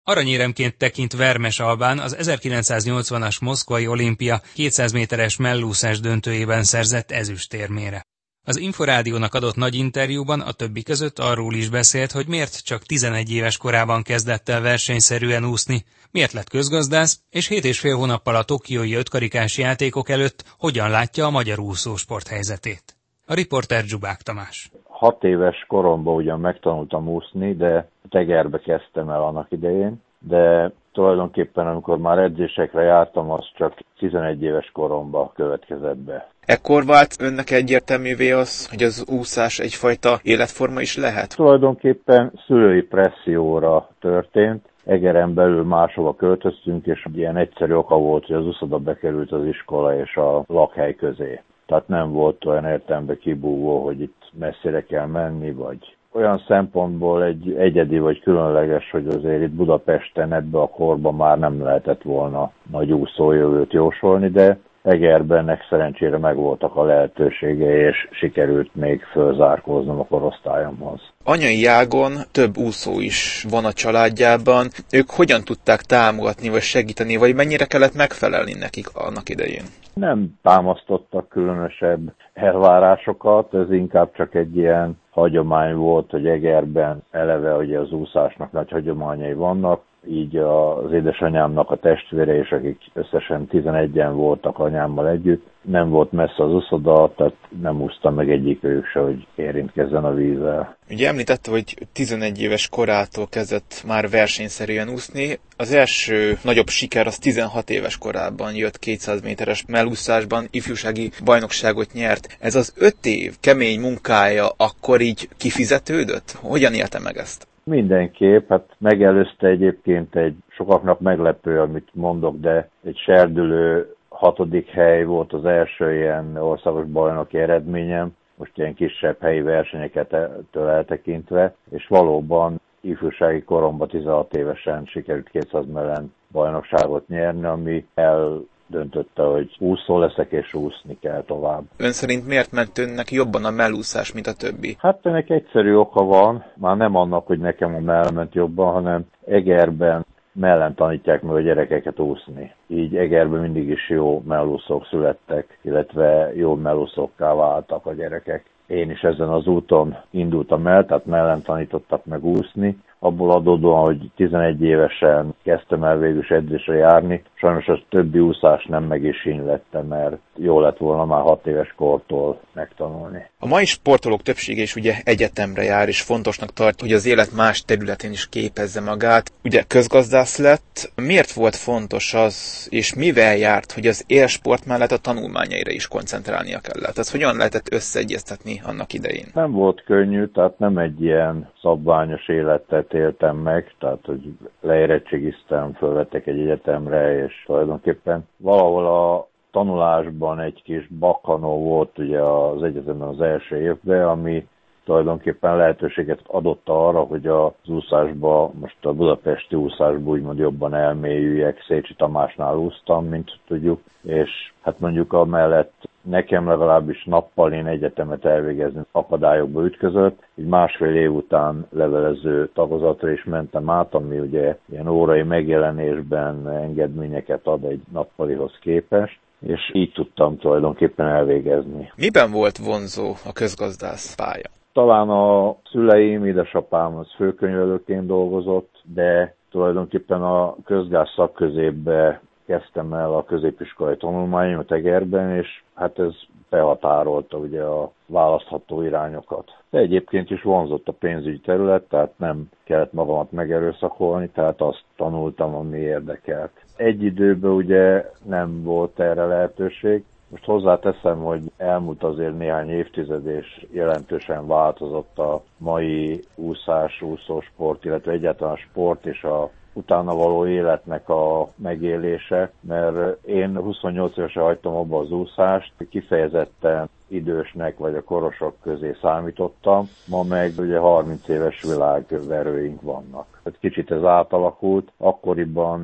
Aranyéremként tekint Vermes Albán az 1980-as moszkvai olimpia 200 méteres mellúszás döntőjében szerzett ezüstérmére. Az Inforádiónak adott nagy interjúban a többi között arról is beszélt, hogy miért csak 11 éves korában kezdett el versenyszerűen úszni, miért lett közgazdász, és 7,5 hónappal a tokiói ötkarikás játékok előtt hogyan látja a magyar úszósport helyzetét. A riporter Zsubák Tamás. 6 éves koromban ugyan megtanultam úszni, de tegerbe kezdtem el annak idején, de tulajdonképpen amikor már edzésekre jártam, az csak 11 éves koromban következett be. Ekkor vált önnek egyértelművé az, hogy az úszás egyfajta életforma is lehet? Tulajdonképpen szülői presszióra történt. Egeren belül máshova költöztünk, és ilyen egyszerű oka volt, hogy az úszoda bekerült az iskola és a lakhely közé. Tehát nem volt olyan értelemben kibúvó, hogy itt messzire kell menni, vagy olyan szempontból egy egyedi vagy különleges, hogy azért itt Budapesten ebbe a korban már nem lehetett volna nagy úszójövőt jósolni, de Egerben szerencsére megvoltak a lehetősége, és sikerült még fölzárkóznom a korosztályomhoz. Anyai ágon több úszó is van a családjában. Ők hogyan tudták támogatni, vagy segíteni, vagy mennyire kellett megfelelni nekik annak idején? Nem támasztottak különösebb elvárásokat, ez inkább csak egy ilyen hagyomány volt, hogy Egerben eleve ugye az úszásnak nagy hagyományai vannak, így az édesanyámnak a testvére és akik összesen 11-en voltak anyámmal együtt, nem volt messze az úszoda, tehát nem úszta meg egyikőjük se, hogy érintkezzen a vízzel. Ugye említette, hogy 11 éves korától kezdett már versenyszerűen úszni. Az első nagyobb siker az 16 éves korában jött 200 méteres mellúszásban, ifjúsági bajnokságot nyert. Ez az 5 év kemény munkája akkor így kifizetődött? Hogyan élte meg ezt? Mindenképp, hát megelőzte egyébként egy sokaknak meglepő, amit mondok, de egy serdülő 6. hely volt az első ilyen országos bajnoki eredményem, most ilyen kisebb helyi versenyeketől eltekintve, és valóban ifjúsági koromban 16 évesen sikerült 200 mellen bajnokságot nyerni, ami eldöntötte, hogy úszó leszek, és úszni kell tovább. Ön szerint miért ment önnek jobban a mellúszás, mint a többi? Hát ennek egyszerű oka van, már nem annak, hogy nekem a mell ment jobban, hanem Egerben mellen tanítják meg a gyerekeket úszni. Így Egerben mindig is jó mellúszók születtek, illetve jó mellúszókká váltak a gyerekek. Én is ezen az úton indultam el, tehát mellen tanítottak meg úszni. Abból adódóan, hogy 11 évesen kezdtem el végül is edzésre járni, sajnos az többi úszás nem meg is lettem, mert jó lett volna már 6 éves kortól megtanulni. A mai sportolók többsége is ugye egyetemre jár, és fontosnak tartja, hogy az élet más területén is képezze magát. Ugye közgazdász lett. Miért volt fontos az, és mivel járt, hogy az élsport mellett a tanulmányaira is koncentrálnia kellett? Ez hogyan lehetett összeegyeztetni annak idején? Nem volt könnyű, tehát nem egy ilyen szabványos életet éltem meg, tehát hogy leérettségiztem, fölvettek egy egyetemre, és tulajdonképpen valahol a tanulásban egy kis bakkanó volt ugye az egyetemen az első évben, ami tulajdonképpen lehetőséget adott arra, hogy az úszásba, most a budapesti úszásba úgymond jobban elmélyüljek. Szécsi Tamásnál úsztam, mint tudjuk, és hát mondjuk amellett nekem legalábbis nappal egyetemet elvégezni akadályokba ütközött. Így 1,5 év után levelező tagozatra is mentem át, ami ugye ilyen órai megjelenésben engedményeket ad egy nappalihoz képest, és így tudtam tulajdonképpen elvégezni. Miben volt vonzó a közgazdász pálya? Talán a szüleim, édesapám az főkönyvelőként dolgozott, de tulajdonképpen a közgázd szakközépbe kezdtem el a középiskolai tanulmányomat Egerben, és hát ez behatárolta ugye a választható irányokat. De egyébként is vonzott a pénzügyi terület, tehát nem kellett magamat megerőszakolni, tehát azt tanultam, ami érdekelt. Egy időben ugye nem volt erre lehetőség. Most hozzáteszem, hogy elmúlt azért néhány évtized, és jelentősen változott a mai úszósport, illetve egyáltalán a sport és a utána való életnek a megélése, mert én 28 évesen hagytam abba az úszást, kifejezetten idősnek vagy a korosok közé számítottam, ma meg ugye 30 éves világverőink vannak. Kicsit ez átalakult, akkoriban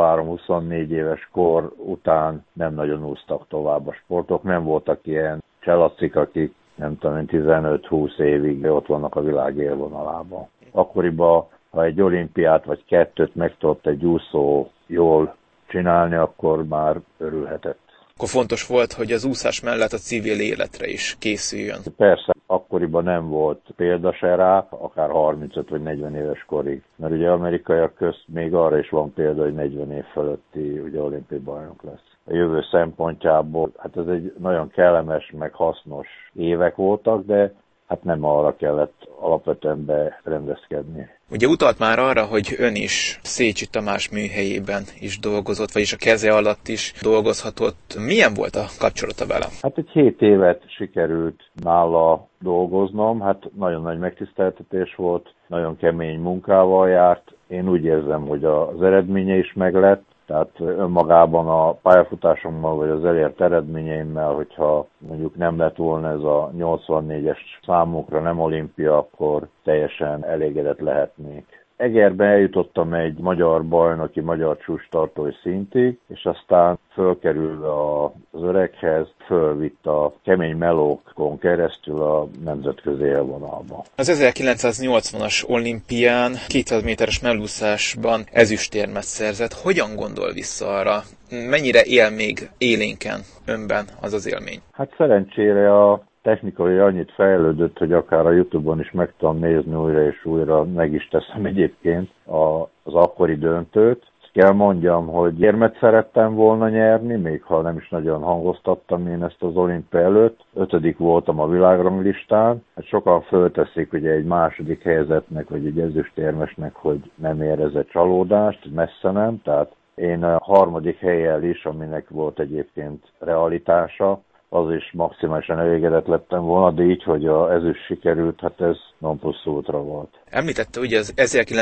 23-24 éves kor után nem nagyon úsztak tovább a sportok, nem voltak ilyen cselacik, akik nem tudom, 15-20 évig ott vannak a világ élvonalában. Akkoriban ha egy olimpiát vagy kettőt meg tudott egy úszó jól csinálni, akkor már örülhetett. Akkor fontos volt, hogy az úszás mellett a civil életre is készüljön. Persze, akkoriban nem volt példa se rá, akár 35 vagy 40 éves korig. Mert ugye amerikaiak közt még arra is van példa, hogy 40 év fölötti ugye olimpiai bajnok lesz. A jövő szempontjából, hát ez egy nagyon kellemes, meg hasznos évek voltak, de hát nem arra kellett alapvetően berendezkedni. Ugye utalt már arra, hogy ön is Széchy Tamás műhelyében is dolgozott, vagyis a keze alatt is dolgozhatott. Milyen volt a kapcsolata vele? Hát egy 7 évet sikerült nála dolgoznom, hát nagyon nagy megtiszteltetés volt, nagyon kemény munkával járt. Én úgy érzem, hogy az eredménye is meglett, tehát önmagában a pályafutásommal vagy az elért eredményeimmel, hogyha mondjuk nem lett volna ez a 84-es számukra nem olimpia, akkor teljesen elégedett lehetnék. Egerben eljutottam egy magyar bajnoki, magyar csúcstartói szintig, és aztán fölkerülve az öreghez, fölvitt a kemény melókon keresztül a nemzetközi élvonalba. Az 1980-as olimpián 200 méteres mellúszásban ezüstérmet szerzett. Hogyan gondol vissza arra? Mennyire él még élénken önben az élmény? Hát szerencsére a technikai annyit fejlődött, hogy akár a YouTube-on is meg tudom nézni újra és újra, meg is teszem egyébként az akkori döntőt. Ezt kell mondjam, hogy érmet szerettem volna nyerni, még ha nem is nagyon hangoztattam én ezt az olimpia előtt. 5. voltam a világranglistán. Hát sokan fölteszik ugye egy második helyezettnek, vagy egy ezüstérmesnek, hogy nem érezett csalódást, messze nem. Tehát én a 3. hellyel is, aminek volt egyébként realitása, az is maximálisan elégedett lettem volna, de így, hogy az ezüst sikerült, hát ez non plus ultra volt. Említette ugye az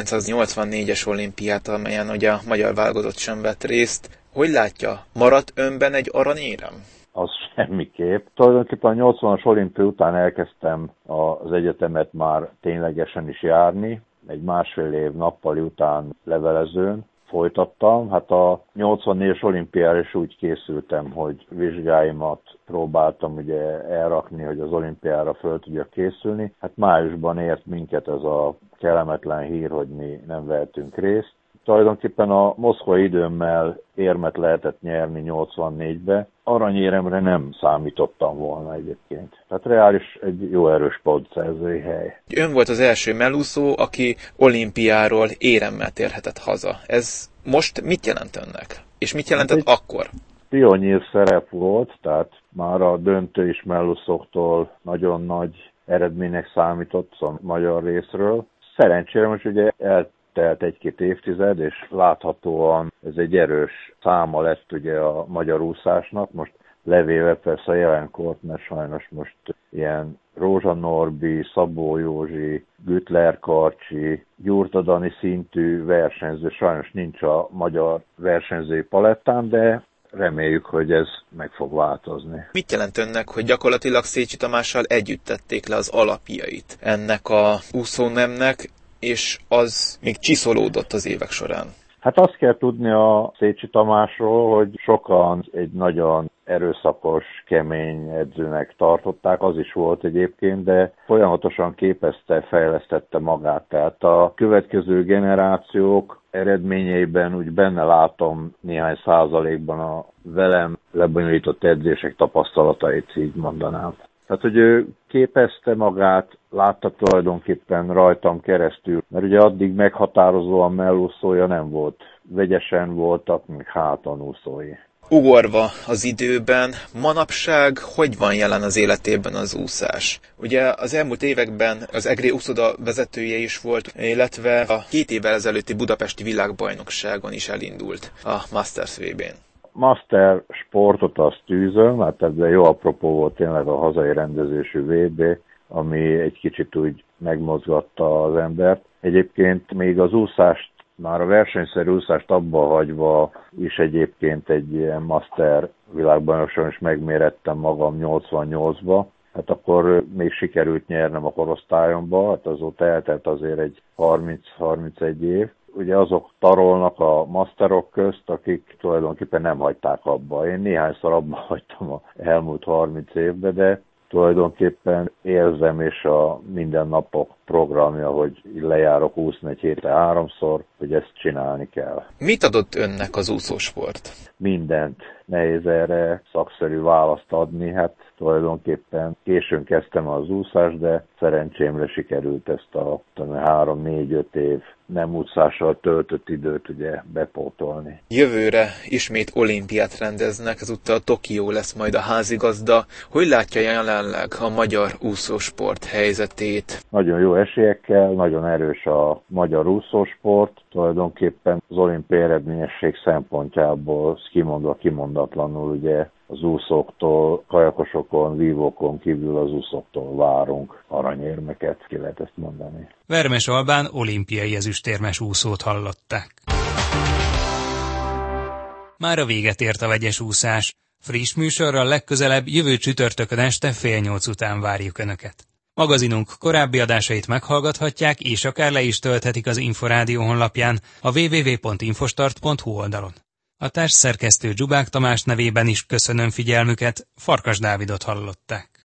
1984-es olimpiát, amelyen ugye a magyar válogatott sem vett részt. Hogy látja, maradt önben egy aranyérem? Az semmiképp. Tulajdonképpen a 80-as olimpia után elkezdtem az egyetemet már ténylegesen is járni, egy 1,5 év nappali után levelezőn folytattam. Hát a 84-es olimpiára is úgy készültem, hogy vizsgáimat próbáltam ugye elrakni, hogy az olimpiára föl tudjak készülni. Hát májusban ért minket ez a kellemetlen hír, hogy mi nem vehetünk részt. Tulajdonképpen a moszkvai időmmel érmet lehetett nyerni 84-be. Aranyéremre nem számítottam volna egyébként. Tehát reális egy jó erős pontszerzői hely. Ön volt az első mellúszó, aki olimpiáról éremmel térhetett haza. Ez most mit jelent önnek? És mit jelentett akkor? Pionnír szerep volt, tehát már a döntő is mellúszóktól nagyon nagy eredménynek számított a magyar részről. Szerencsére most ugye eltelt 1-2 évtized, és láthatóan ez egy erős száma lett ugye a magyar úszásnak. Most levéve persze a jelenkort, mert sajnos most ilyen Rózsa Norbi, Szabó Józsi, Güttler Karcsi, Gyurta Dani szintű versenyző sajnos nincs a magyar versenyzői palettán, de reméljük, hogy ez meg fog változni. Mit jelent önnek, hogy gyakorlatilag Széchy Tamással együtt tették le az alapjait ennek a úszónemnek, és az még csiszolódott az évek során? Hát azt kell tudni a Széchy Tamásról, hogy sokan egy nagyon erőszakos, kemény edzőnek tartották, az is volt egyébként, de folyamatosan képezte, fejlesztette magát. Tehát a következő generációk eredményeiben úgy benne látom néhány százalékban a velem lebonyolított edzések tapasztalatait, így mondanám. Tehát, hogy ő képezte magát, látta tulajdonképpen rajtam keresztül, mert ugye addig meghatározóan mellúszója nem volt. Vegyesen voltak, még háton úszói. Ugorva az időben, manapság hogy van jelen az életében az úszás? Ugye az elmúlt években az EGRI úszoda vezetője is volt, illetve a 2 évvel ezelőtti budapesti világbajnokságon is elindult a Masters VB-n. Master sportot azt tűzöm, hát ebben jó apropó volt tényleg a hazai rendezésű VB, ami egy kicsit úgy megmozgatta az embert. Egyébként még az úszást, már a versenyszerű úszást abba hagyva is egyébként egy ilyen master világbajnokságon is megmérettem magam 88-ba. Hát akkor még sikerült nyernem a korosztályomba, hát azóta eltelt azért egy 30-31 év. Ugye azok tarolnak a masterok közt, akik tulajdonképpen nem hagyták abba. Én néhányszor abba hagytam a elmúlt 30 évben, de tulajdonképpen érzem, és a mindennapok programja, hogy lejárok úszni egy hétre 3-szor, hogy ezt csinálni kell. Mit adott önnek az úszósport? Mindent. Nehéz erre szakszerű választ adni, hát tulajdonképpen későn kezdtem az úszást, de szerencsémre sikerült ezt a 3-4-5 év nem úszással töltött időt ugye bepótolni. Jövőre ismét olimpiát rendeznek, ezúttal Tokió lesz majd a házigazda. Hogy látja jelenleg a magyar úszósport helyzetét? Nagyon jó esélyekkel, nagyon erős a magyar úszósport. Tulajdonképpen az olimpiai eredményesség szempontjából kimondatlanul ugye az úszóktól, kajakosokon, vívókon kívül az úszóktól várunk aranyérmeket, ki lehet ezt mondani. Vermes Albán olimpiai ezüstérmes úszót hallották. Már a véget ért a vegyes úszás. Friss műsorral legközelebb jövő csütörtökön este 7:30 után várjuk Önöket. Magazinunk korábbi adásait meghallgathatják, és akár le is tölthetik az Inforádió honlapján, a www.infostart.hu oldalon. A társszerkesztő Dzsubák Tamás nevében is köszönöm figyelmüket, Farkas Dávidot hallották.